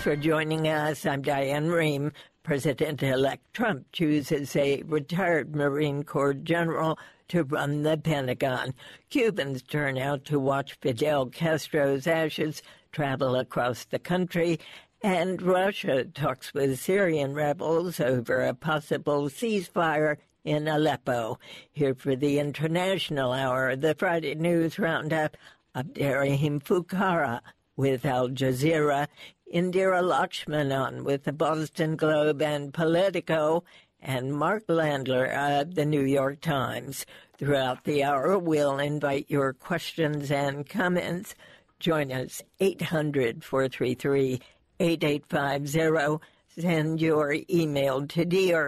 for joining us. I'm Diane Rehm. President-elect Trump chooses a retired Marine Corps general to run the Pentagon. Cubans turn out to watch Fidel Castro's ashes travel across the country, and Russia talks with Syrian rebels over a possible ceasefire in Aleppo. Here for the International Hour, the Friday News Roundup, Abderrahim Foucara with Al Jazeera, Indira Lakshmanan with the Boston Globe and Politico, and Mark Landler of the New York Times. Throughout the hour, we'll invite your questions and comments. Join us, 800-433-8850. Send your email to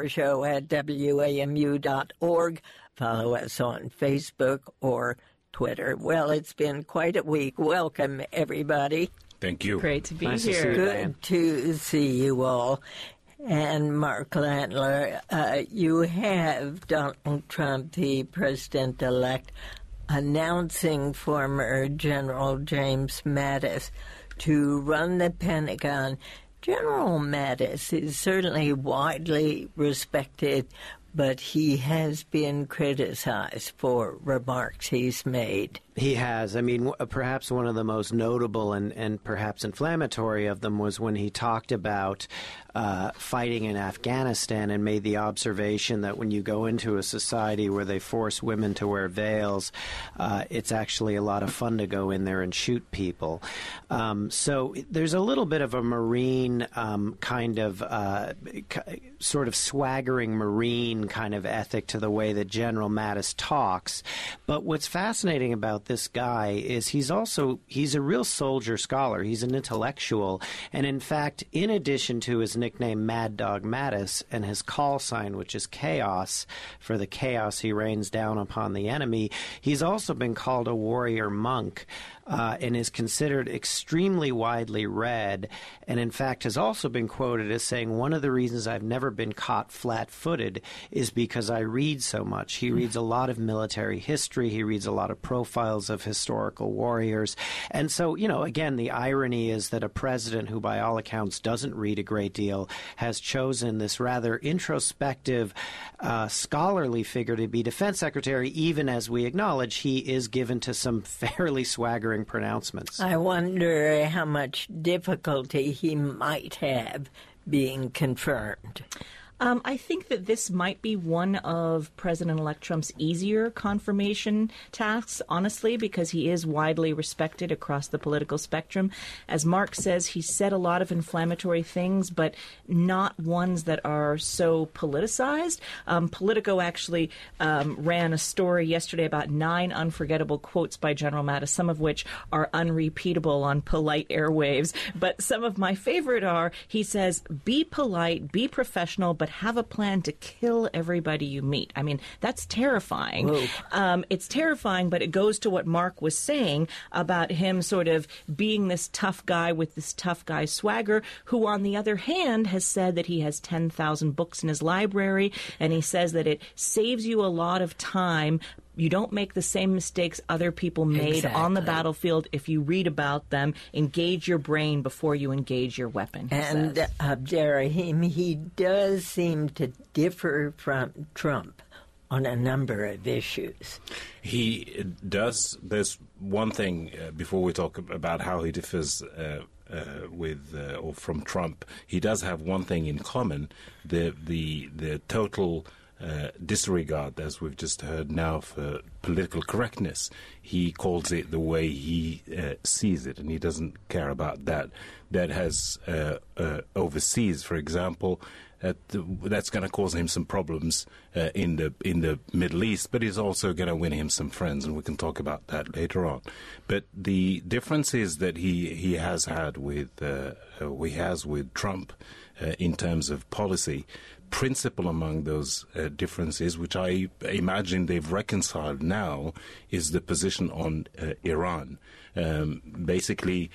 drshow@wamu.org. Follow us on Facebook or Twitter. Well, it's been quite a week. Welcome, everybody. Thank you. Great to be nice here. To see you, Good to see you all. And Mark Landler, you have Donald Trump, the president-elect, announcing former General James Mattis to run the Pentagon. General Mattis is certainly widely respected, but he has been criticized for remarks he's made. He has. I mean, perhaps one of the most notable and perhaps inflammatory of them was when he talked about fighting in Afghanistan and made the observation that when you go into a society where they force women to wear veils, it's actually a lot of fun to go in there and shoot people. So there's a little bit of a Marine sort of swaggering Marine kind of ethic to the way that General Mattis talks. But what's fascinating about this guy is he's a real soldier scholar. He's an intellectual. And in fact, in addition to his nickname Mad Dog Mattis and his call sign, which is Chaos, for the chaos he rains down upon the enemy, he's also been called a warrior monk. And is considered extremely widely read, and in fact has also been quoted as saying, one of the reasons I've never been caught flat-footed is because I read so much. He reads a lot of military history. He reads a lot of profiles of historical warriors. And so, again, the irony is that a president who, by all accounts, doesn't read a great deal has chosen this rather introspective, scholarly figure to be defense secretary, even as we acknowledge he is given to some fairly swaggering pronouncements. I wonder how much difficulty he might have being confirmed. I think that this might be one of President-elect Trump's easier confirmation tasks, honestly, because he is widely respected across the political spectrum. As Mark says, he said a lot of inflammatory things, but not ones that are so politicized. Politico actually ran a story yesterday about 9 unforgettable quotes by General Mattis, some of which are unrepeatable on polite airwaves. But some of my favorite are, he says, be polite, be professional, but have a plan to kill everybody you meet. I mean, that's terrifying. It's terrifying, but it goes to what Mark was saying about him sort of being this tough guy with this tough guy swagger, who on the other hand has said that he has 10,000 books in his library, and he says that it saves you a lot of time. You don't make the same mistakes other people made on the battlefield if you read about them. Engage your brain before you engage your weapon. And Abderrahim, he does seem to differ from Trump on a number of issues. He does. There's one thing before we talk about how he differs or from Trump. He does have one thing in common: the total disregard, as we've just heard now, for political correctness. He calls it the way he sees it, and he doesn't care about that. That has overseas, for example, that's going to cause him some problems in the Middle East, but he's also going to win him some friends, and we can talk about that later on. But the difference is that he has had with Trump in terms of policy. Principle among those differences, which I imagine they've reconciled now, is the position on Iran. Basically,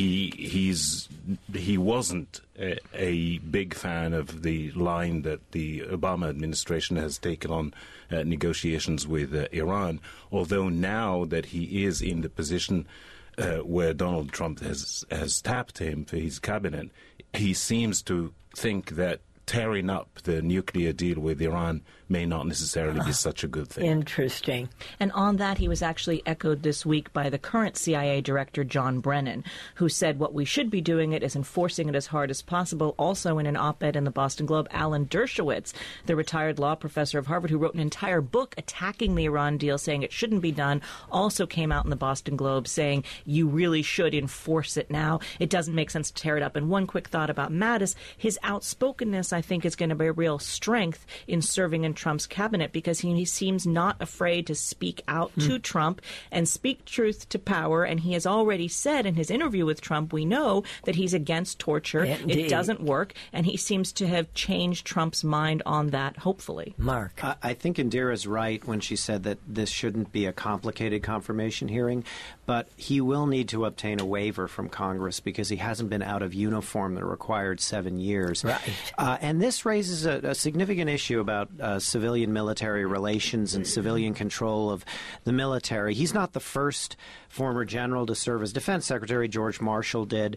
he wasn't a big fan of the line that the Obama administration has taken on negotiations with Iran, although now that he is in the position where Donald Trump has tapped him for his cabinet, he seems to think that tearing up the nuclear deal with Iran may not necessarily be such a good thing. Interesting. And on that, he was actually echoed this week by the current CIA director, John Brennan, who said what we should be doing it is enforcing it as hard as possible. Also in an op-ed in the Boston Globe, Alan Dershowitz, the retired law professor of Harvard, who wrote an entire book attacking the Iran deal, saying it shouldn't be done, also came out in the Boston Globe saying you really should enforce it now. It doesn't make sense to tear it up. And one quick thought about Mattis, his outspokenness, I think, is going to be a real strength in serving in Trump's cabinet, because he seems not afraid to speak out to Trump and speak truth to power. And he has already said in his interview with Trump, we know that he's against torture. Indeed. It doesn't work. And he seems to have changed Trump's mind on that, hopefully. Mark. I think Indira's right when she said that this shouldn't be a complicated confirmation hearing, but he will need to obtain a waiver from Congress because he hasn't been out of uniform the required 7 years. Right. And this raises a significant issue about civilian-military relations and civilian control of the military. He's not the first former general to serve as defense secretary. George Marshall did.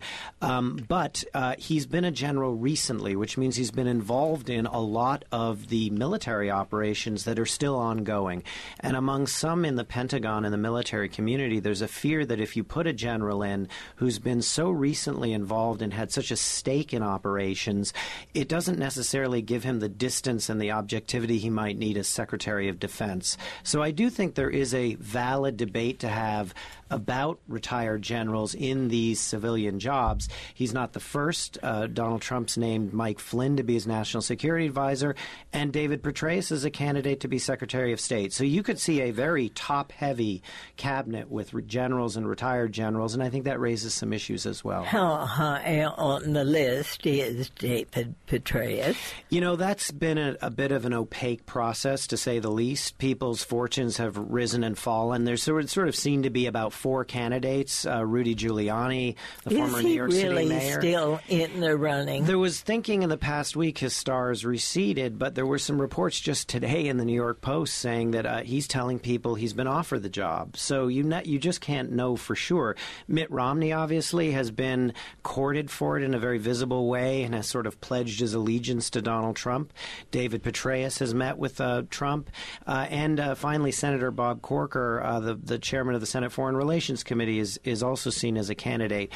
But he's been a general recently, which means he's been involved in a lot of the military operations that are still ongoing. And among some in the Pentagon and the military community, there's a fear that if you put a general in who's been so recently involved and had such a stake in operations, it doesn't necessarily give him the distance and the objectivity he might need as Secretary of Defense. So I do think there is a valid debate to have about retired generals in these civilian jobs. He's not the first. Donald Trump's named Mike Flynn to be his national security advisor, and David Petraeus is a candidate to be Secretary of State. So you could see a very top-heavy cabinet with generals and retired generals, and I think that raises some issues as well. How high on the list is David Petraeus? You know, that's been a bit of an opaque process, to say the least. People's fortunes have risen and fallen. There's sort of seen to be about 4 candidates. Rudy Giuliani, the former New York City mayor. Is he really still in the running? There was thinking in the past week his stars receded, but there were some reports just today in the New York Post saying that he's telling people he's been offered the job. So you just can't know for sure. Mitt Romney obviously has been courted for it in a very visible way and has sort of pledged his allegiance to Donald Trump. David Petraeus has met with Trump. And finally, Senator Bob Corker, the chairman of the Senate Foreign Relations Committee, is also seen as a candidate.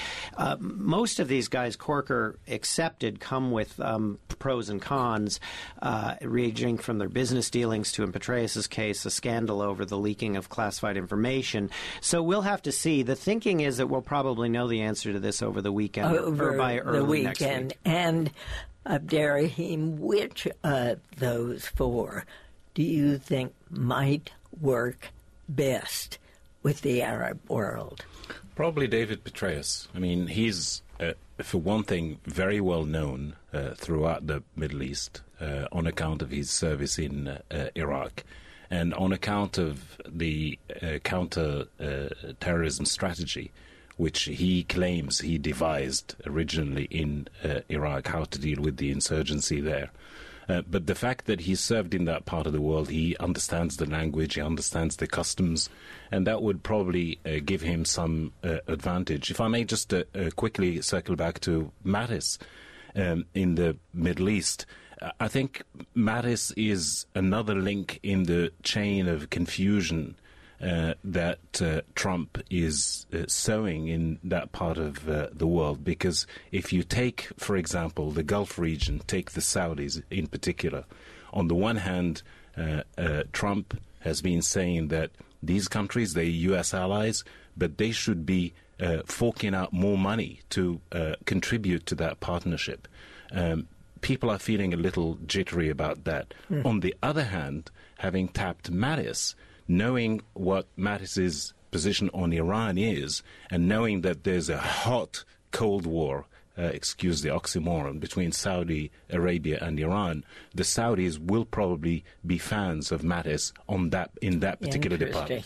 Most of these guys, Corker accepted, come with pros and cons, ranging from their business dealings to, in Petraeus' case, a scandal over the leaking of classified information. So we'll have to see. The thinking is that we'll probably know the answer to this over the weekend or by early next week. And Abderrahim, which of those 4 do you think might work best with the Arab world? Probably David Petraeus. I mean, he's, for one thing, very well known throughout the Middle East on account of his service in Iraq and on account of the counter-terrorism strategy, which he claims he devised originally in Iraq, how to deal with the insurgency there. But the fact that he served in that part of the world, he understands the language, he understands the customs, and that would probably give him some advantage. If I may just quickly circle back to Mattis in the Middle East, I think Mattis is another link in the chain of confusion that Trump is sowing in that part of the world. Because if you take, for example, the Gulf region, take the Saudis in particular, on the one hand, Trump has been saying that these countries, they're U.S. allies, but they should be forking out more money to contribute to that partnership. People are feeling a little jittery about that. On the other hand, having tapped Mattis, knowing what Mattis's position on Iran is, and knowing that there's a hot Cold War, excuse the oxymoron, between Saudi Arabia and Iran, the Saudis will probably be fans of Mattis in that particular department.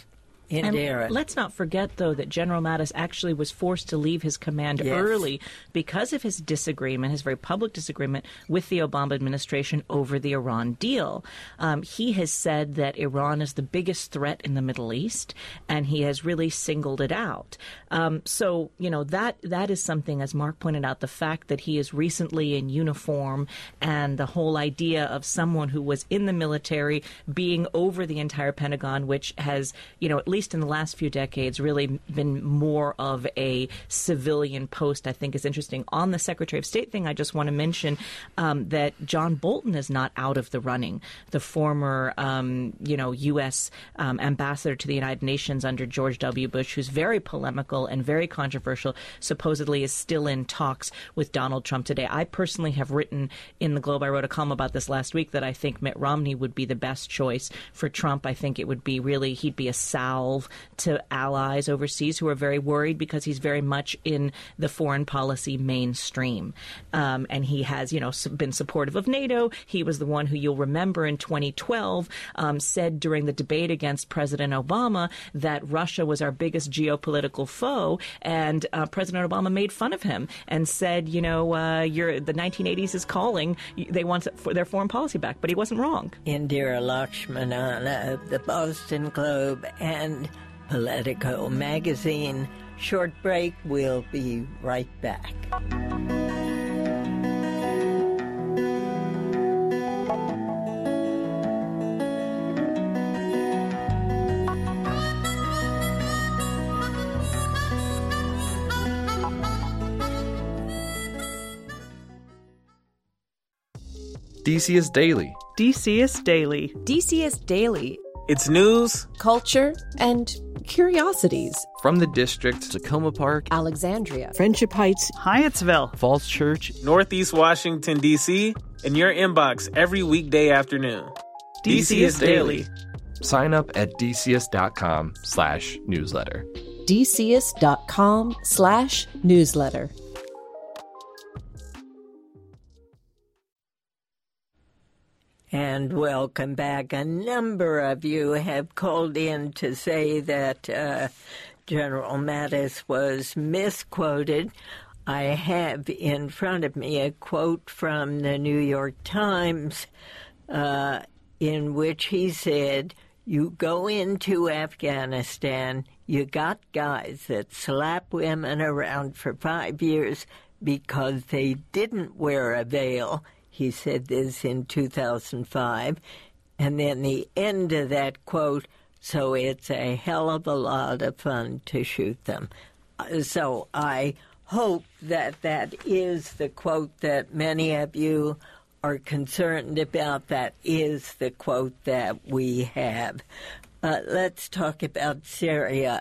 Indira. And let's not forget, though, that General Mattis actually was forced to leave his command early because of his disagreement, his very public disagreement with the Obama administration over the Iran deal. He has said that Iran is the biggest threat in the Middle East, and he has really singled it out. So, that is something, as Mark pointed out, the fact that he is recently in uniform and the whole idea of someone who was in the military being over the entire Pentagon, which has, at least in the last few decades, really been more of a civilian post, I think is interesting. On the Secretary of State thing, I just want to mention that John Bolton is not out of the running. The former, U.S. ambassador to the United Nations under George W. Bush, who's very polemical and very controversial, supposedly is still in talks with Donald Trump today. I personally have written in the Globe, I wrote a column about this last week, that I think Mitt Romney would be the best choice for Trump. I think it would be he'd be a salve to allies overseas who are very worried because he's very much in the foreign policy mainstream. And he has, been supportive of NATO. He was the one who, you'll remember, in 2012 said during the debate against President Obama that Russia was our biggest geopolitical foe. And President Obama made fun of him and said, the 1980s is calling. They want their foreign policy back. But he wasn't wrong. Indira Lakshmanana of the Boston Globe and Politico magazine. Short break. We'll be right back. DCS Daily. DCS Daily. DCS Daily. It's news, culture, and curiosities. From the district, Tacoma Park, Alexandria, Friendship Heights, Hyattsville, Falls Church, Northeast Washington, D.C., in your inbox every weekday afternoon. DCS Daily. Sign up at dcs.com/newsletter. dcs.com/newsletter. And welcome back. A number of you have called in to say that General Mattis was misquoted. I have in front of me a quote from the New York Times in which he said, "You go into Afghanistan, you got guys that slap women around for 5 years because they didn't wear a veil." He said this in 2005. And then the end of that quote, "So it's a hell of a lot of fun to shoot them." So I hope that that is the quote that many of you are concerned about. That is the quote that we have. Let's talk about Syria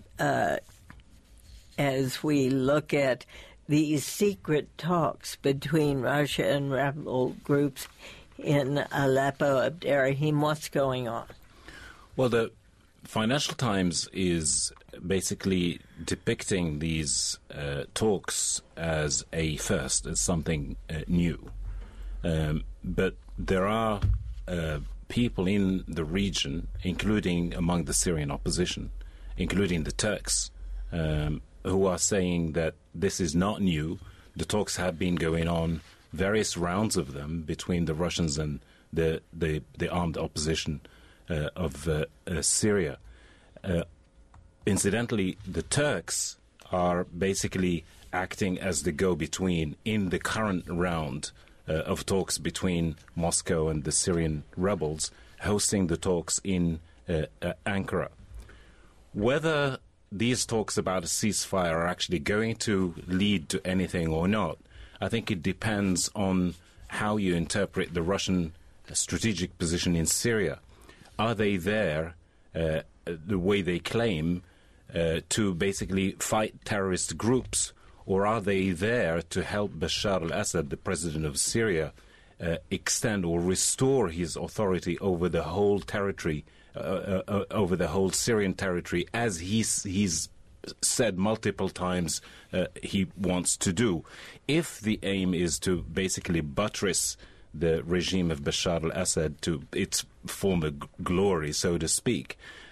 as we look at these secret talks between Russia and rebel groups in Aleppo. Abderrahim, what's going on? Well, the Financial Times is basically depicting these talks as a first, as something new. But there are people in the region, including among the Syrian opposition, including the Turks, who are saying that this is not new. The talks have been going on, various rounds of them, between the Russians and the armed opposition of Syria. Incidentally, the Turks are basically acting as the go-between in the current round of talks between Moscow and the Syrian rebels, hosting the talks in Ankara. Whether these talks about a ceasefire are actually going to lead to anything or not, I think it depends on how you interpret the Russian strategic position in Syria. Are they there, the way they claim, to basically fight terrorist groups, or are they there to help Bashar al-Assad, the president of Syria, extend or restore his authority over the whole territory, over the whole Syrian territory, as he's said multiple times he wants to do? If the aim is to basically buttress the regime of Bashar al-Assad to its former glory, so to speak,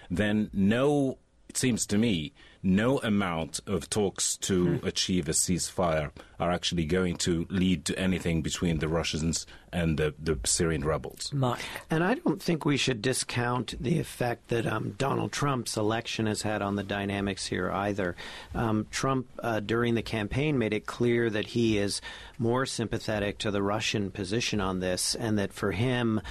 then it seems to me, no amount of talks to achieve a ceasefire are actually going to lead to anything between the Russians and the Syrian rebels. Mark. And I don't think we should discount the effect that Donald Trump's election has had on the dynamics here either. Trump, during the campaign, made it clear that he is more sympathetic to the Russian position on this, and that for him,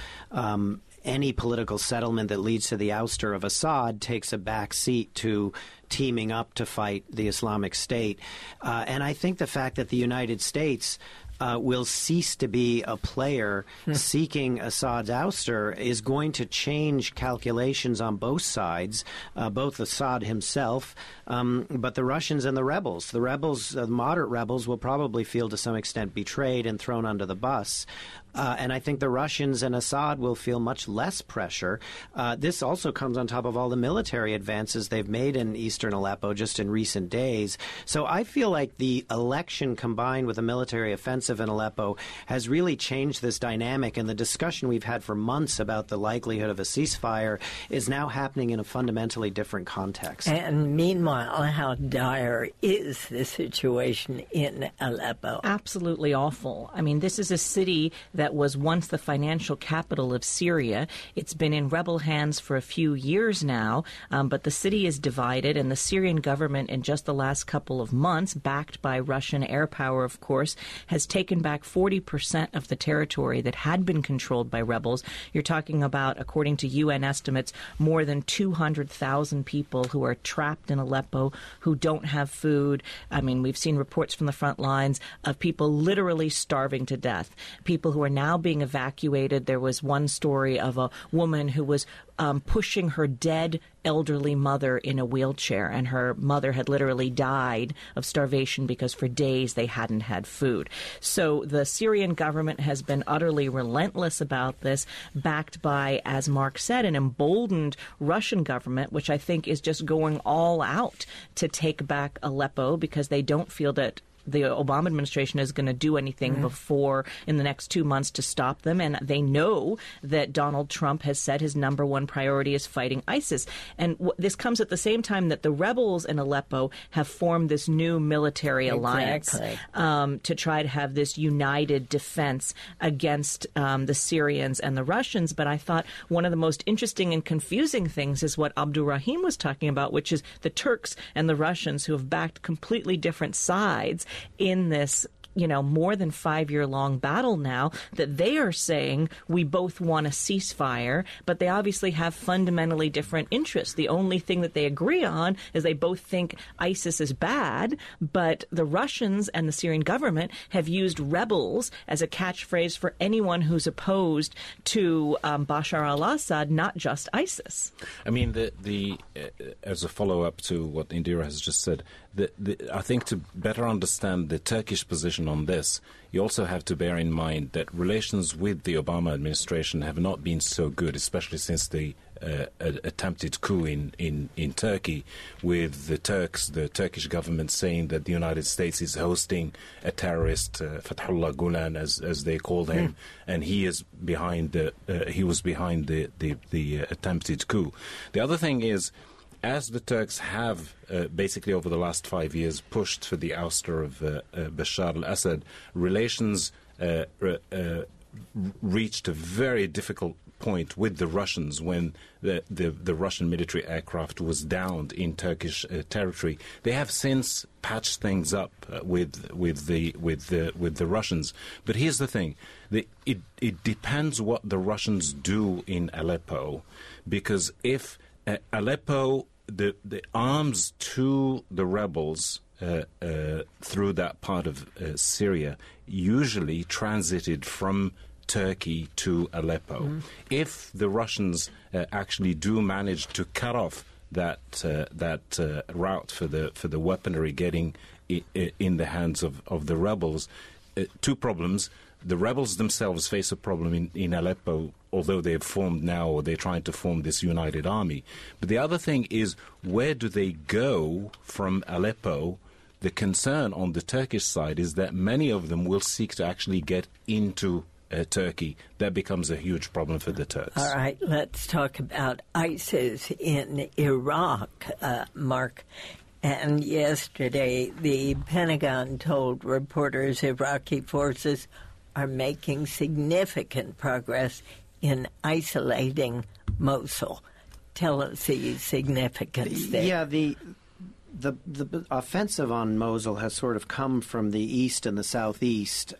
any political settlement that leads to the ouster of Assad takes a back seat to teaming up to fight the Islamic State. And I think the fact that the United States will cease to be a player seeking Assad's ouster is going to change calculations on both sides, both Assad himself, but the Russians and the rebels. The rebels, the moderate rebels, will probably feel to some extent betrayed and thrown under the bus. And I think the Russians and Assad will feel much less pressure. This also comes on top of all the military advances they've made in eastern Aleppo just in recent days. So I feel like the election combined with a military offensive in Aleppo has really changed this dynamic, and the discussion we've had for months about the likelihood of a ceasefire is now happening in a fundamentally different context. And meanwhile, how dire is the situation in Aleppo? Absolutely awful. I mean, this is a city that was once the financial capital of Syria. It's been in rebel hands for a few years now, but the city is divided, and the Syrian government in just the last couple of months, backed by Russian air power, of course, has taken back 40% of the territory that had been controlled by rebels. You're talking about, according to UN estimates, more than 200,000 people who are trapped in Aleppo, who don't have food. I mean, we've seen reports from the front lines of people literally starving to death, people who are now being evacuated. There was one story of a woman who was pushing her dead elderly mother in a wheelchair, and her mother had literally died of starvation because for days they hadn't had food. So the Syrian government has been utterly relentless about this, backed by, as Mark said, an emboldened Russian government, which I think is just going all out to take back Aleppo because they don't feel that the Obama administration is going to do anything before in the next 2 months to stop them. And they know that Donald Trump has said his number one priority is fighting ISIS. And this comes at the same time that the rebels in Aleppo have formed this new military alliance to try to have this united defense against the Syrians and the Russians. But I thought one of the most interesting and confusing things is what Abdurrahim was talking about, which is the Turks and the Russians, who have backed completely different sides in this, more than 5-year-long battle now, that they are saying we both want a ceasefire, but they obviously have fundamentally different interests. The only thing that they agree on is they both think ISIS is bad, but the Russians and the Syrian government have used rebels as a catchphrase for anyone who's opposed to Bashar al-Assad, not just ISIS. I mean, as a follow-up to what Indira has just said, I think to better understand the Turkish position on this, you also have to bear in mind that relations with the Obama administration have not been so good, especially since the attempted coup in Turkey, with the Turkish government saying that the United States is hosting a terrorist, Fethullah Gulen, as they called him, and he was behind the attempted coup. The other thing is, as the Turks have basically over the last 5 years pushed for the ouster of Bashar al-Assad, relations reached a very difficult point with the Russians when the Russian military aircraft was downed in Turkish territory. They have since patched things up with the Russians. But here's the thing: it depends what the Russians do in Aleppo, because if Aleppo, the arms to the rebels through that part of Syria usually transited from Turkey to Aleppo. If the Russians actually do manage to cut off that route for the weaponry getting in the hands of the rebels, two problems. The rebels themselves face a problem in Aleppo, although they've formed now, or they're trying to form this united army. But the other thing is, where do they go from Aleppo? The concern on the Turkish side is that many of them will seek to actually get into Turkey, that becomes a huge problem for the Turks. All right, let's talk about ISIS in Iraq, Mark. And yesterday, the Pentagon told reporters Iraqi forces are making significant progress in isolating Mosul. Tell us the significance there. Yeah, the offensive on Mosul has sort of come from the east and the southeast,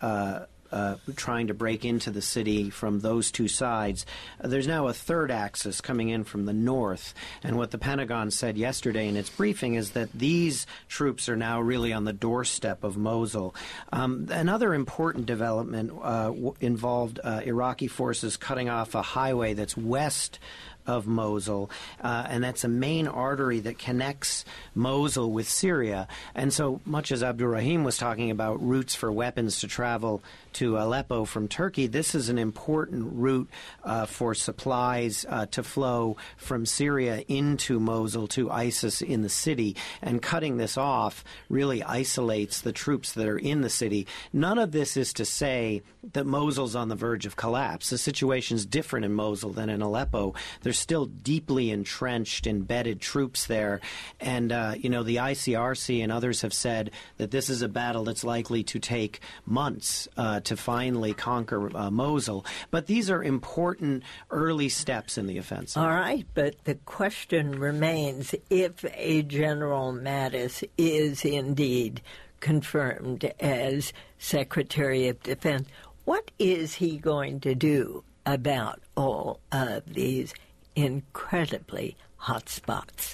trying to break into the city from those two sides. There's now a third axis coming in from the north, and what the Pentagon said yesterday in its briefing is that these troops are now really on the doorstep of Mosul. Another important development involved Iraqi forces cutting off a highway that's west of Mosul, and that's a main artery that connects Mosul with Syria. And so much as Abdurrahim was talking about routes for weapons to travel to Aleppo from Turkey, this is an important route for supplies to flow from Syria into Mosul to ISIS in the city. And cutting this off really isolates the troops that are in the city. None of this is to say that Mosul's on the verge of collapse. The situation's different in Mosul than in Aleppo. There's still deeply entrenched, embedded troops there. And, the ICRC and others have said that this is a battle that's likely to take months to finally conquer Mosul. But these are important early steps in the offensive. All right, but the question remains, if a General Mattis is indeed confirmed as Secretary of Defense, what is he going to do about all of these incredibly hot spots?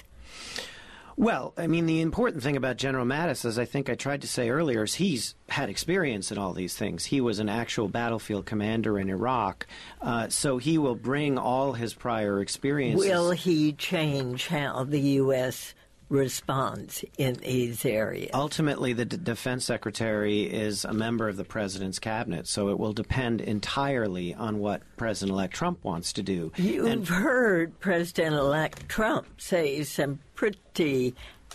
Well, I mean, the important thing about General Mattis, as I think I tried to say earlier, is he's had experience in all these things. He was an actual battlefield commander in Iraq, so he will bring all his prior experiences. Will he change how the U.S. responds in these areas? Ultimately, the defense secretary is a member of the president's cabinet, so it will depend entirely on what President-elect Trump wants to do. You've heard President-elect Trump say some pretty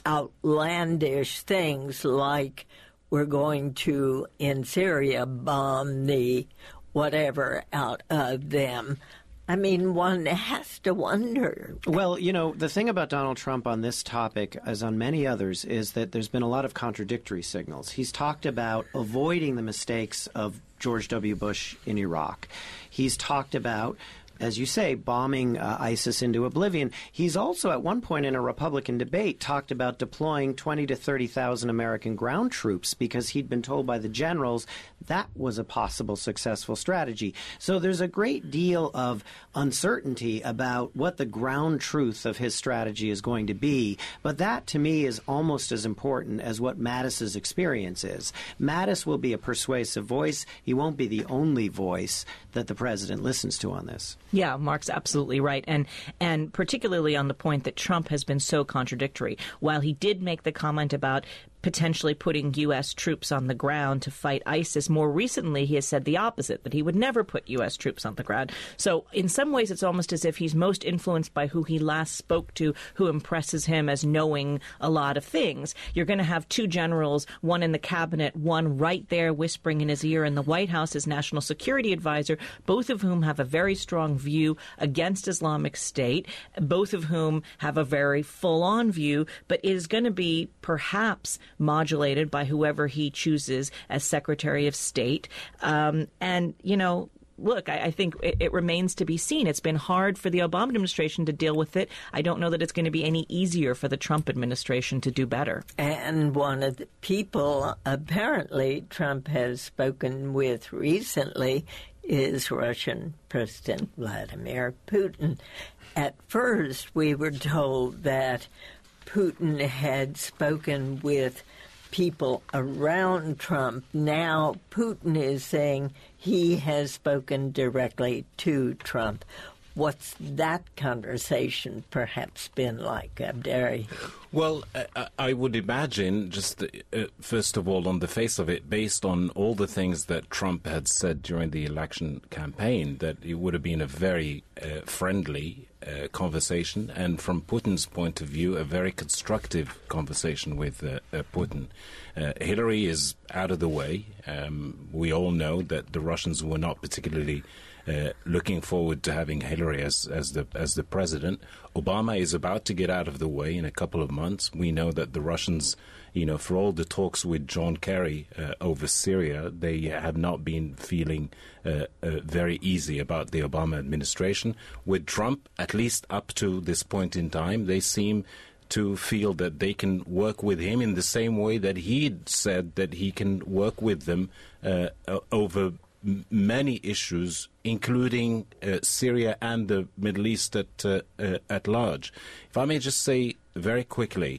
outlandish things like, we're going to, in Syria, bomb the whatever out of them. I mean, one has to wonder. Well, the thing about Donald Trump on this topic, as on many others, is that there's been a lot of contradictory signals. He's talked about avoiding the mistakes of George W. Bush in Iraq. He's talked about, as you say, bombing ISIS into oblivion. He's also, at one point in a Republican debate, talked about deploying 20 to 30,000 American ground troops because he'd been told by the generals that was a possible successful strategy. So there's a great deal of uncertainty about what the ground truth of his strategy is going to be. But that, to me, is almost as important as what Mattis's experience is. Mattis will be a persuasive voice. He won't be the only voice that the president listens to on this. Yeah, Mark's absolutely right. And particularly on the point that Trump has been so contradictory. While he did make the comment about potentially putting U.S. troops on the ground to fight ISIS, more recently he has said the opposite, that he would never put U.S. troops on the ground. So in some ways it's almost as if he's most influenced by who he last spoke to, who impresses him as knowing a lot of things. You're going to have two generals, one in the cabinet, one right there whispering in his ear in the White House as national security advisor, both of whom have a very strong view against Islamic State, both of whom have a very full-on view, but it is going to be perhaps modulated by whoever he chooses as Secretary of State. Look, I think it remains to be seen. It's been hard for the Obama administration to deal with it. I don't know that it's going to be any easier for the Trump administration to do better. And one of the people apparently Trump has spoken with recently is Russian President Vladimir Putin. At first, we were told that Putin had spoken with people around Trump. Now Putin is saying he has spoken directly to Trump. What's that conversation perhaps been like, Abderrahim? Well, I would imagine, just first of all, on the face of it, based on all the things that Trump had said during the election campaign, that it would have been a very friendly conversation, and from Putin's point of view, a very constructive conversation with Putin. Hillary is out of the way. We all know that the Russians were not particularly looking forward to having Hillary as the president. Obama is about to get out of the way in a couple of months. We know that the Russians, for all the talks with John Kerry over Syria, they have not been feeling very easy about the Obama administration. With Trump, at least up to this point in time, they seem to feel that they can work with him in the same way that he said that he can work with them over many issues, including Syria and the Middle East at large. If I may just say very quickly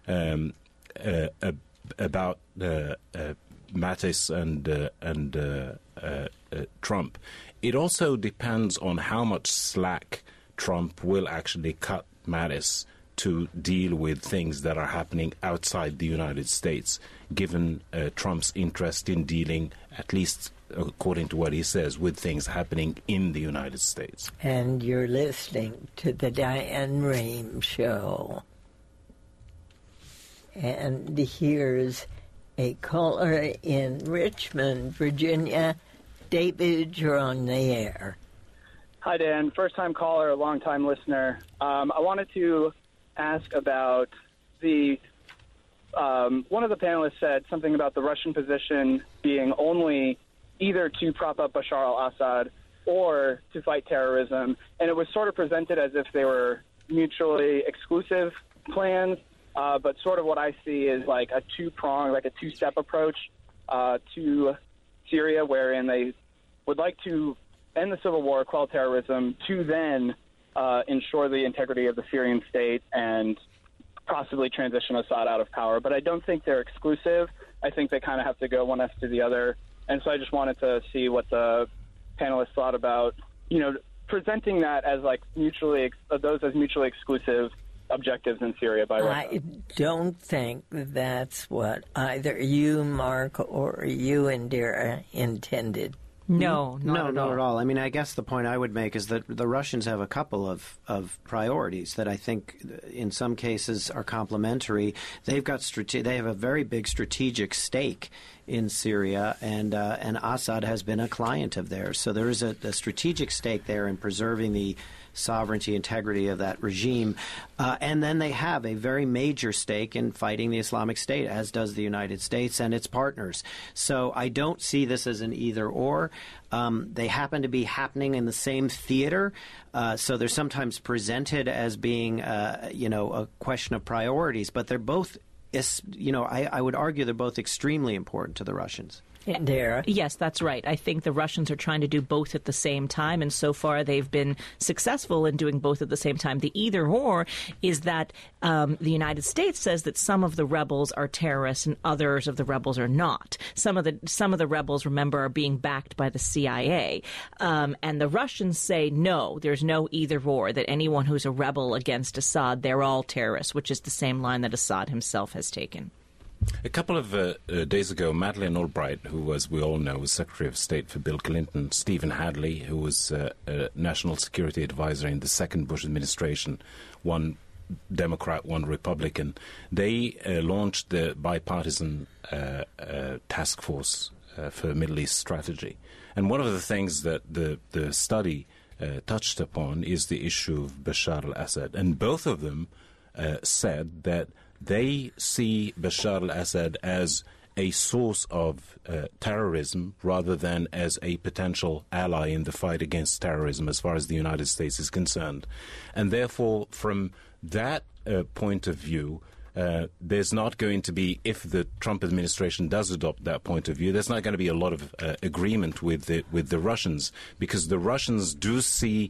about Mattis and Trump, it also depends on how much slack Trump will actually cut Mattis to deal with things that are happening outside the United States, given Trump's interest in dealing, at least according to what he says, with things happening in the United States. And you're listening to the Diane Rehm Show. And here's a caller in Richmond, Virginia. David, you're on the air. Hi, Dan. First-time caller, long-time listener. I wanted to ask about the one of the panelists said something about the Russian position being only either to prop up Bashar al-Assad or to fight terrorism, and it was sort of presented as if they were mutually exclusive plans, but sort of what I see is like a two-pronged, like a two-step approach to Syria, wherein they would like to end the civil war, quell terrorism, to then ensure the integrity of the Syrian state and possibly transition Assad out of power. But I don't think they're exclusive. I think they kind of have to go one after the other. And so I just wanted to see what the panelists thought about, presenting that as like those as mutually exclusive objectives in Syria by Russia. I don't think that's what either you, Mark, or you, Indira, intended. No, not at all. I mean, I guess the point I would make is that the Russians have a couple of priorities that I think in some cases are complementary. They have a very big strategic stake in Syria, and Assad has been a client of theirs. So there is a strategic stake there in preserving the sovereignty, integrity of that regime. And then they have a very major stake in fighting the Islamic State, as does the United States and its partners. So I don't see this as an either-or. They happen to be happening in the same theater, so they're sometimes presented as being, a question of priorities. But they're both, I would argue they're both extremely important to the Russians. Indira. Yes, that's right. I think the Russians are trying to do both at the same time, and so far they've been successful in doing both at the same time. The either-or is that the United States says that some of the rebels are terrorists and others of the rebels are not. Some of the rebels, remember, are being backed by the CIA. And the Russians say, no, there's no either-or, that anyone who's a rebel against Assad, they're all terrorists, which is the same line that Assad himself has taken. A couple of days ago, Madeleine Albright, who, as we all know, was Secretary of State for Bill Clinton, Stephen Hadley, who was National Security Advisor in the second Bush administration, one Democrat, one Republican, they launched the bipartisan task force for Middle East strategy. And one of the things that the study touched upon is the issue of Bashar al-Assad. And both of them said that they see Bashar al-Assad as a source of terrorism rather than as a potential ally in the fight against terrorism as far as the United States is concerned. And therefore, from that point of view, there's not going to be, if the Trump administration does adopt that point of view, there's not going to be a lot of agreement with the Russians, because the Russians do see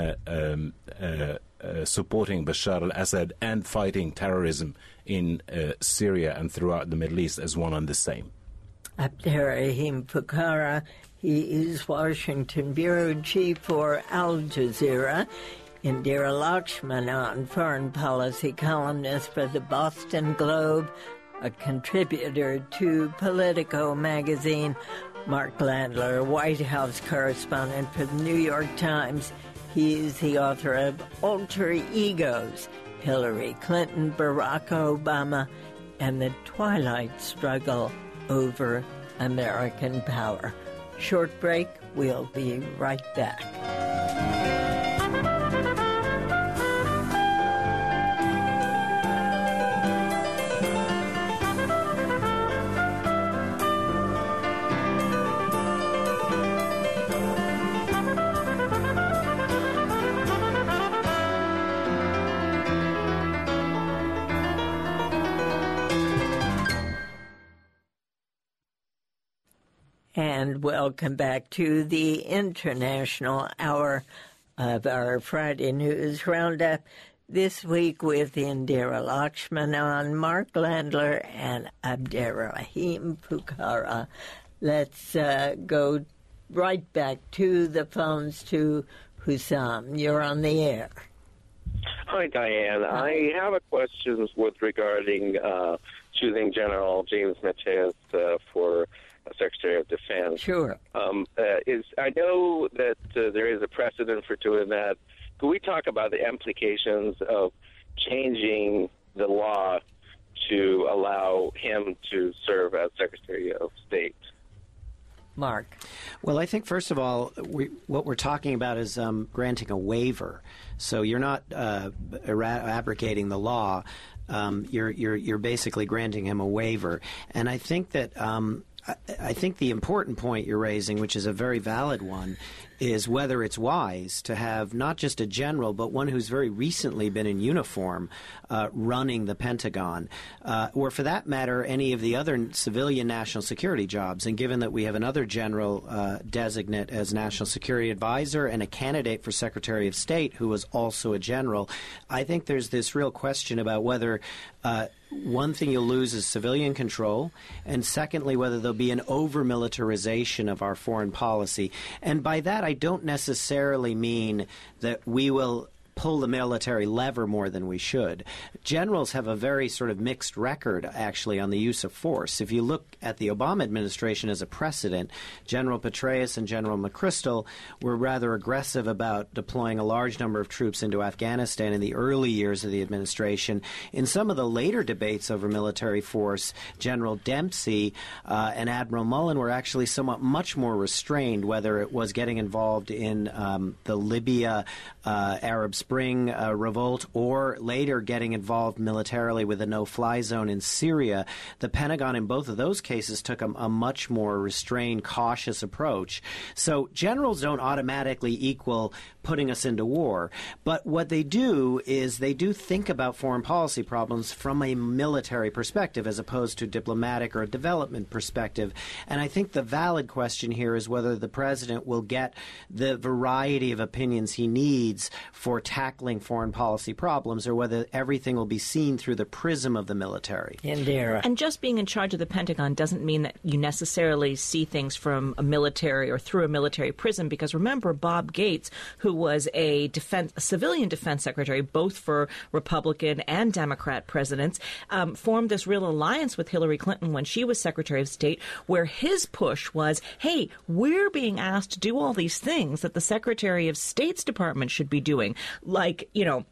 supporting Bashar al-Assad and fighting terrorism in Syria and throughout the Middle East as one and the same. Abderrahim Foukara, He is Washington bureau chief for Al Jazeera. Indira Lakshmanan, foreign policy columnist for the Boston Globe, a contributor to Politico magazine. Mark Landler, White House correspondent for the New York Times. He is the author of Alter Egos, Hillary Clinton, Barack Obama, and the twilight struggle over American power. Short break. We'll be right back. And welcome back to the international hour of our Friday News Roundup. This week with Indira Lakshmanan, Mark Landler, and Abderrahim Fukara. Let's go right back to the phones to Hussam. You're on the air. Hi, Diane. I have a question regarding choosing General James Mattis for Secretary of Defense. Sure. I know that there is a precedent for doing that. Could we talk about the implications of changing the law to allow him to serve as Secretary of State? Mark. Well, I think, first of all, what we're talking about is granting a waiver. So you're not abrogating the law. You're basically granting him a waiver. And I think that I think the important point you're raising, which is a very valid one, is whether it's wise to have not just a general, but one who's very recently been in uniform running the Pentagon, or for that matter, any of the other civilian national security jobs. And given that we have another general designate as National Security Advisor and a candidate for Secretary of State who was also a general, I think there's this real question about whether one thing you'll lose is civilian control, and secondly, whether there'll be an over-militarization of our foreign policy. And by that, I don't necessarily mean that we will pull the military lever more than we should. Generals have a very sort of mixed record, actually, on the use of force. If you look at the Obama administration as a precedent, General Petraeus and General McChrystal were rather aggressive about deploying a large number of troops into Afghanistan in the early years of the administration. In some of the later debates over military force, General Dempsey and Admiral Mullen were actually somewhat much more restrained, whether it was getting involved in the Libya Arab Spring revolt or later getting involved militarily with a no-fly zone in Syria. The Pentagon in both of those cases took a much more restrained, cautious approach. So generals don't automatically equal putting us into war. But what they do is they do think about foreign policy problems from a military perspective as opposed to diplomatic or a development perspective. And I think the valid question here is whether the president will get the variety of opinions he needs for tackling foreign policy problems, or whether everything will be seen through the prism of the military. Indira. And just being in charge of the Pentagon doesn't mean that you necessarily see things from a military or through a military prism, because remember, Bob Gates, who was a civilian defense secretary, both for Republican and Democrat presidents, formed this real alliance with Hillary Clinton when she was Secretary of State, where his push was, hey, we're being asked to do all these things that the Secretary of State's department should be doing, like,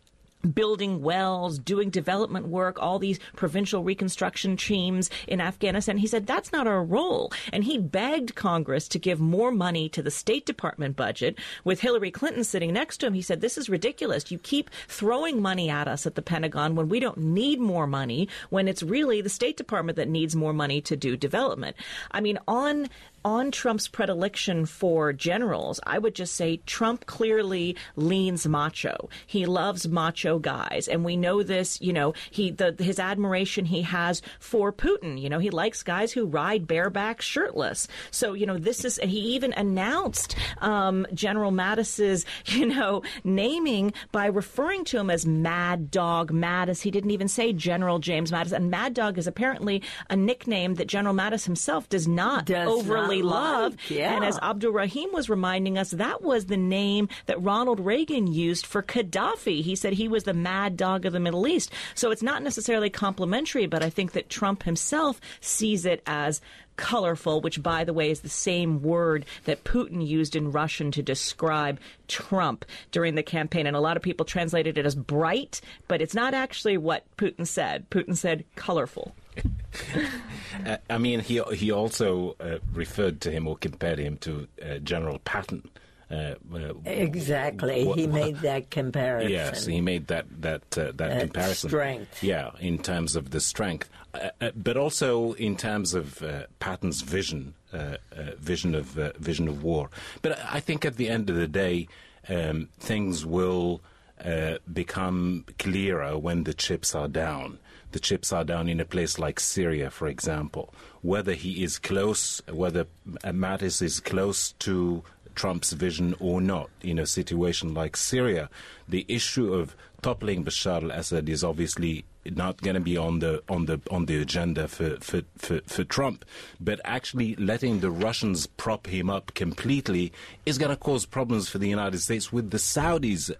building wells, doing development work, all these provincial reconstruction teams in Afghanistan. He said, that's not our role. And he begged Congress to give more money to the State Department budget. With Hillary Clinton sitting next to him, he said, this is ridiculous. You keep throwing money at us at the Pentagon when we don't need more money, when it's really the State Department that needs more money to do development. I mean, on Trump's predilection for generals, I would just say Trump clearly leans macho. He loves macho macho guys. And we know this, his admiration he has for Putin. He likes guys who ride bareback shirtless. So, and he even announced General Mattis's, naming by referring to him as Mad Dog Mattis. He didn't even say General James Mattis. And Mad Dog is apparently a nickname that General Mattis himself does not overly love. Yeah. And as Abdul Rahim was reminding us, that was the name that Ronald Reagan used for Gaddafi. He said he was the mad dog of the Middle East. So it's not necessarily complimentary, but I think that Trump himself sees it as colorful, which, by the way, is the same word that Putin used in Russian to describe Trump during the campaign. And a lot of people translated it as bright, but it's not actually what Putin said. Putin said colorful. I mean, he also referred to him or compared him to General Patton. Exactly. He made that comparison. Yes, he made that comparison. Strength. Yeah, in terms of the strength. But also in terms of Patton's vision of war. But I think at the end of the day, things will become clearer when the chips are down. The chips are down in a place like Syria, for example. Whether he is close, whether Mattis is close to Trump's vision or not, in a situation like Syria, the issue of toppling Bashar al-Assad is obviously not going to be on the agenda for Trump, but actually letting the Russians prop him up completely is going to cause problems for the United States with the Saudis.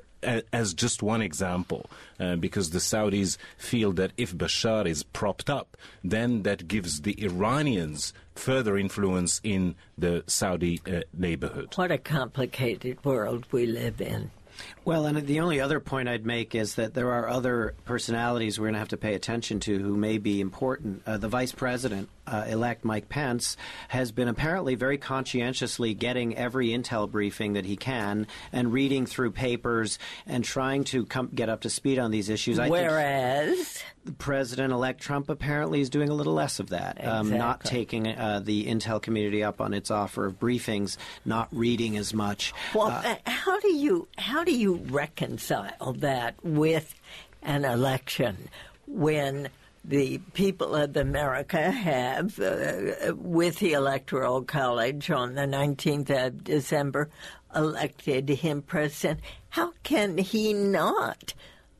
As just one example, because the Saudis feel that if Bashar is propped up, then that gives the Iranians further influence in the Saudi neighborhood. What a complicated world we live in. Well, and the only other point I'd make is that there are other personalities we're going to have to pay attention to who may be important. The Vice President-elect Mike Pence has been apparently very conscientiously getting every intel briefing that he can and reading through papers and trying to get up to speed on these issues. Whereas President-elect Trump apparently is doing a little less of that, exactly. Not taking the intel community up on its offer of briefings, not reading as much. Well, how do you reconcile that with an election when the people of America have, with the Electoral College on the 19th of December, elected him president? How can he not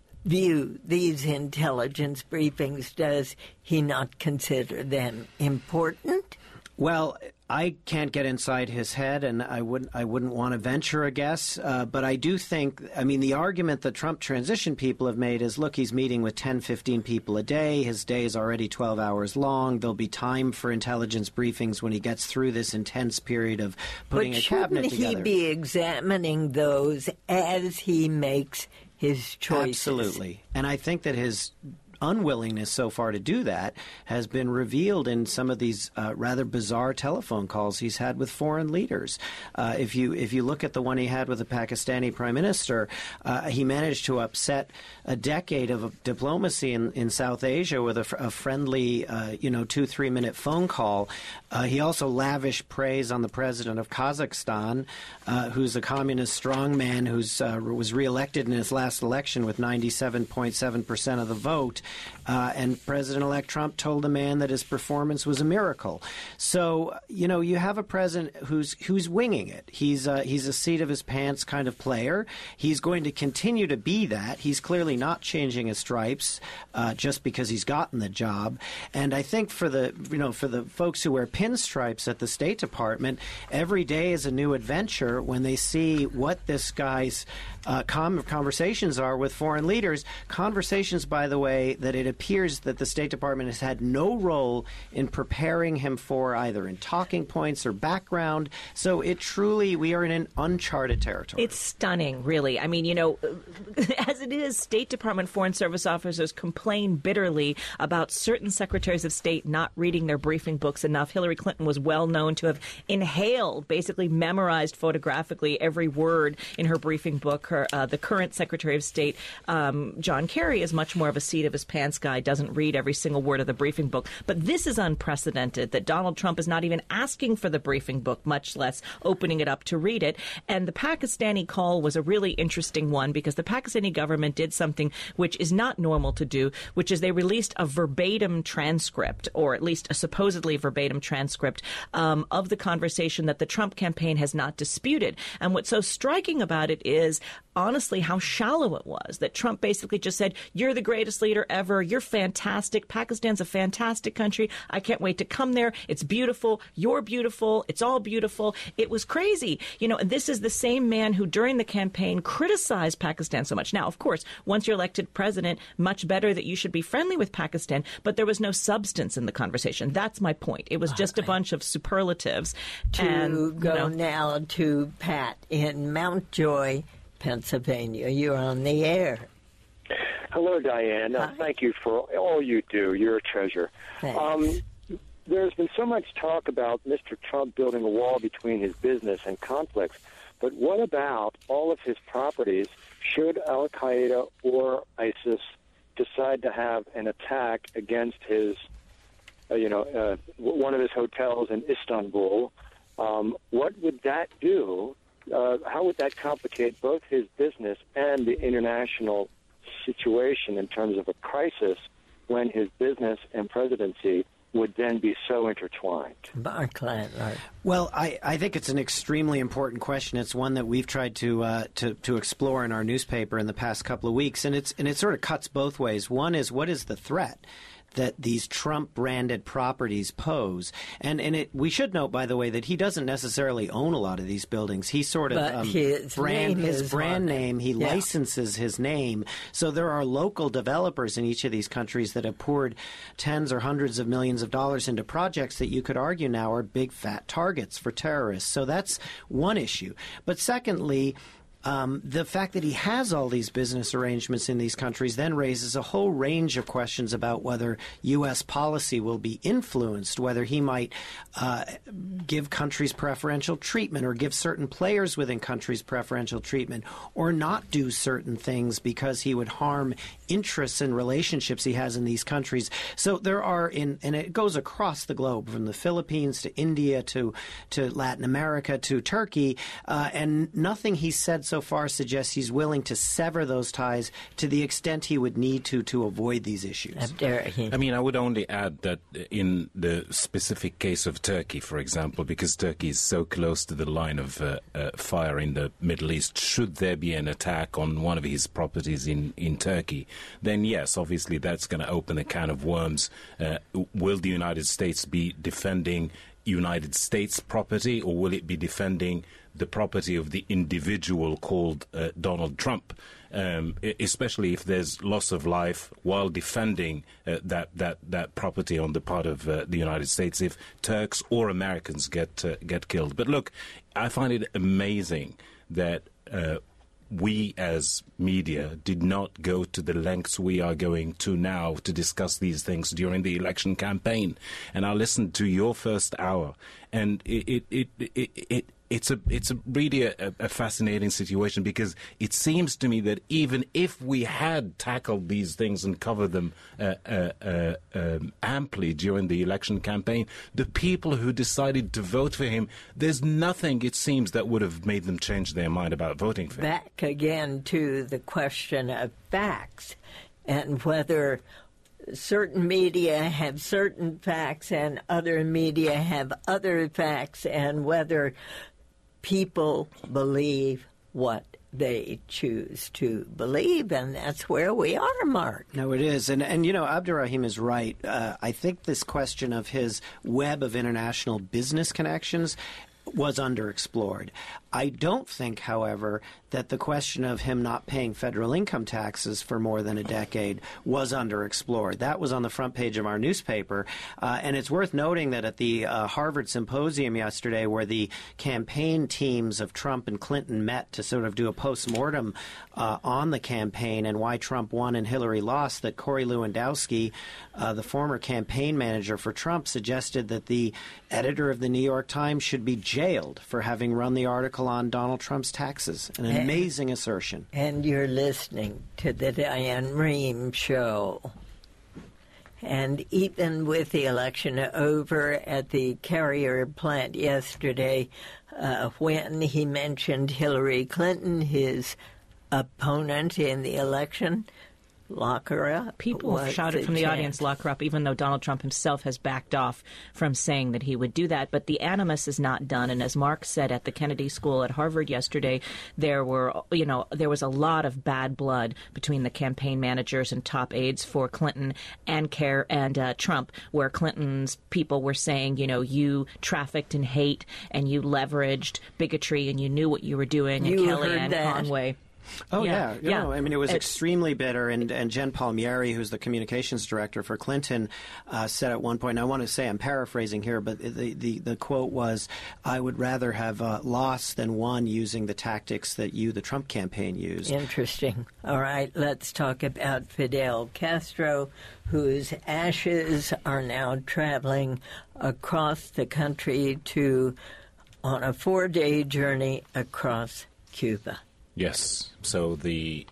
view these intelligence briefings? Does he not consider them important? Well, I can't get inside his head, and I wouldn't want to venture a guess. But I do think, the argument that Trump transition people have made is, look, he's meeting with 10, 15 people a day. His day is already 12 hours long. There'll be time for intelligence briefings when he gets through this intense period of putting a cabinet together. But shouldn't he be examining those as he makes his choices? Absolutely. And I think that his unwillingness so far to do that has been revealed in some of these rather bizarre telephone calls he's had with foreign leaders. If you look at the one he had with the Pakistani prime minister, he managed to upset a decade of diplomacy in South Asia with a friendly 2-3 minute phone call. He also lavished praise on the president of Kazakhstan, who's a communist strongman who was reelected in his last election with 97.7% of the vote. And President-elect Trump told the man that his performance was a miracle. So, you have a president who's winging it. He's a seat of his pants kind of player. He's going to continue to be that. He's clearly not changing his stripes just because he's gotten the job. And I think for the folks who wear pinstripes at the State Department, every day is a new adventure when they see what this guy's conversations are with foreign leaders. Conversations, by the way, that it appears that the State Department has had no role in preparing him for, either in talking points or background. So we are in an uncharted territory. It's stunning, really. As it is, State Department Foreign Service officers complain bitterly about certain secretaries of state not reading their briefing books enough. Hillary Clinton was well known to have inhaled, basically memorized photographically every word in her briefing book. The current Secretary of State, John Kerry, is much more of a seat of his pants guy doesn't read every single word of the briefing book. But this is unprecedented, that Donald Trump is not even asking for the briefing book, much less opening it up to read it. And the Pakistani call was a really interesting one because the Pakistani government did something which is not normal to do, which is they released a verbatim transcript, or at least a supposedly verbatim transcript of the conversation that the Trump campaign has not disputed. And what's so striking about it is, honestly, how shallow it was, that Trump basically just said, you're the greatest leader ever. You're fantastic. Pakistan's a fantastic country. I can't wait to come there. It's beautiful. You're beautiful. It's all beautiful. It was crazy. You know, this is the same man who during the campaign criticized Pakistan so much. Now, of course, once you're elected president, much better that you should be friendly with Pakistan, but there was no substance in the conversation. That's my point. It was just a bunch of superlatives. Now to Pat in Mountjoy, Pennsylvania. You're on the air. Hello, Diane. Thank you for all you do. You're a treasure. There's been so much talk about Mr. Trump building a wall between his business and conflicts, but what about all of his properties should Al-Qaeda or ISIS decide to have an attack against his, one of his hotels in Istanbul? What would that do? How would that complicate both his business and the international situation in terms of a crisis when his business and presidency would then be so intertwined? Mark Landler. Well, I think it's an extremely important question. It's one that we've tried to explore in our newspaper in the past couple of weeks, and it sort of cuts both ways. One is, what is the threat that these Trump-branded properties pose? And we should note, by the way, that he doesn't necessarily own a lot of these buildings. He sort of his brand name, he licenses his name. So there are local developers in each of these countries that have poured tens or hundreds of millions of dollars into projects that you could argue now are big, fat targets for terrorists. So that's one issue. But secondly, the fact that he has all these business arrangements in these countries then raises a whole range of questions about whether U.S. policy will be influenced, whether he might give countries preferential treatment or give certain players within countries preferential treatment, or not do certain things because he would harm interests and relationships he has in these countries. So there are, and it goes across the globe, from the Philippines to India to Latin America to Turkey, and nothing he said so far suggests he's willing to sever those ties to the extent he would need to avoid these issues. I mean, I would only add that in the specific case of Turkey, for example, because Turkey is so close to the line of fire in the Middle East, should there be an attack on one of his properties in Turkey, then yes, obviously that's going to open a can of worms. Will the United States be defending United States property, or will it be defending the property of the individual called Donald Trump, especially if there's loss of life while defending that property on the part of the United States, if Turks or Americans get killed. But look, I find it amazing that we as media did not go to the lengths we are going to now to discuss these things during the election campaign. And I listened to your first hour, and it's really a fascinating situation, because it seems to me that even if we had tackled these things and covered them amply during the election campaign, the people who decided to vote for him, there's nothing, it seems, that would have made them change their mind about voting for him. Back again to the question of facts and whether certain media have certain facts and other media have other facts, and whether people believe what they choose to believe, and that's where we are, Mark. No, it is. And you know, Abdurrahim is right. I think this question of his web of international business connections was underexplored. I don't think, however, that the question of him not paying federal income taxes for more than a decade was underexplored. That was on the front page of our newspaper. And it's worth noting that at the Harvard Symposium yesterday, where the campaign teams of Trump and Clinton met to sort of do a postmortem on the campaign and why Trump won and Hillary lost, that Corey Lewandowski, the former campaign manager for Trump, suggested that the editor of the New York Times should be jailed for having run the article on Donald Trump's taxes. An amazing assertion. And you're listening to the Diane Rehm Show. And even with the election over at the Carrier plant yesterday, when he mentioned Hillary Clinton, his opponent in the election, lock her up. People have shouted from the audience, lock her up, even though Donald Trump himself has backed off from saying that he would do that. But the animus is not done. And as Mark said at the Kennedy School at Harvard yesterday, there was a lot of bad blood between the campaign managers and top aides for Clinton and Trump, where Clinton's people were saying, you trafficked in hate and you leveraged bigotry and you knew what you were doing. And Kellyanne Conway. Oh, yeah. I mean, it was extremely bitter. And Jen Palmieri, who's the communications director for Clinton, said at one point, and I want to say I'm paraphrasing here, but the quote was, I would rather have lost than won using the tactics that the Trump campaign used. Interesting. All right, let's talk about Fidel Castro, whose ashes are now traveling across the country on a 4-day journey across Cuba. Yes. So the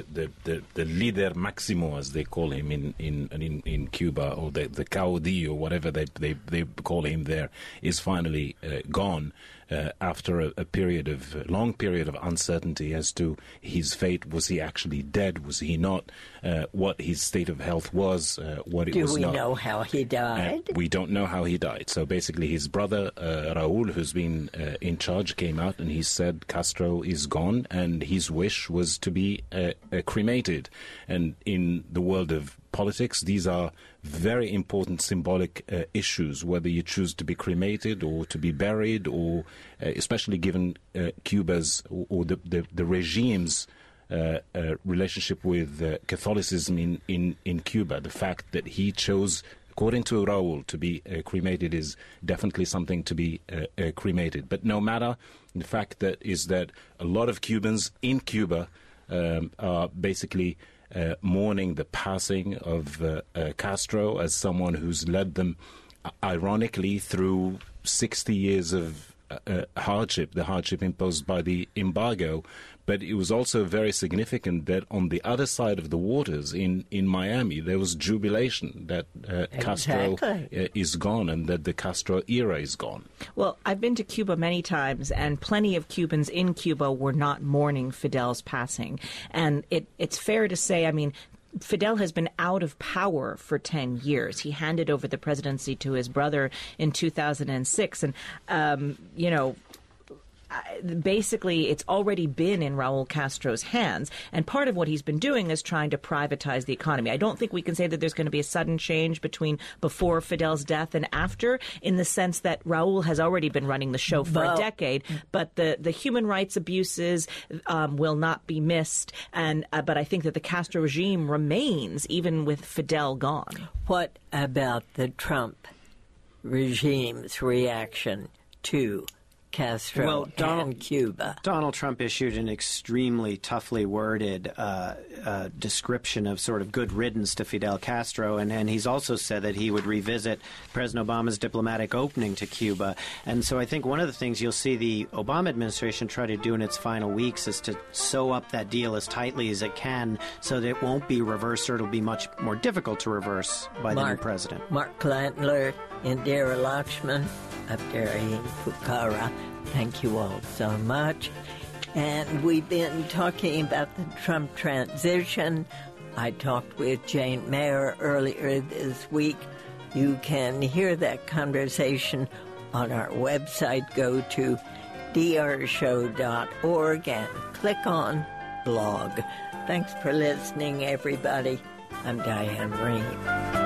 líder máximo, as they call him in Cuba, or the caudillo, whatever they call him there, is finally gone after a long period of uncertainty as to his fate. Was he actually dead? Was he not? What his state of health was? What it was not. Do we know how he died? We don't know how he died. So basically, his brother Raúl, who's been in charge, came out and he said Castro is gone, and his wish was to be cremated. And in the world of politics, these are very important symbolic issues, whether you choose to be cremated or to be buried, or especially given Cuba's or the regime's relationship with Catholicism in Cuba. The fact that he chose, according to Raúl, to be cremated is definitely something to be cremated. But no matter, the fact that a lot of Cubans in Cuba are basically mourning the passing of Castro as someone who's led them, ironically, through 60 years of hardship, the hardship imposed by the embargo. But it was also very significant that on the other side of the waters in Miami, there was jubilation that Castro is gone and that the Castro era is gone. Well, I've been to Cuba many times, and plenty of Cubans in Cuba were not mourning Fidel's passing. And it's fair to say, I mean, Fidel has been out of power for 10 years. He handed over the presidency to his brother in 2006. And, basically, it's already been in Raúl Castro's hands. And part of what he's been doing is trying to privatize the economy. I don't think we can say that there's going to be a sudden change between before Fidel's death and after, in the sense that Raúl has already been running the show for a decade. But the human rights abuses will not be missed. But I think that the Castro regime remains, even with Fidel gone. What about the Trump regime's reaction to Castro and Cuba? Donald Trump issued an extremely toughly worded description of sort of good riddance to Fidel Castro, and he's also said that he would revisit President Obama's diplomatic opening to Cuba. And so I think one of the things you'll see the Obama administration try to do in its final weeks is to sew up that deal as tightly as it can so that it won't be reversed, or it'll be much more difficult to reverse by the new president. Mark Landler, Indira Lakshman, Abderrahim Fukara, thank you all so much. And we've been talking about the Trump transition. I talked with Jane Mayer earlier this week. You can hear that conversation on our website. Go to drshow.org and click on blog. Thanks for listening, everybody. I'm Diane Rehm.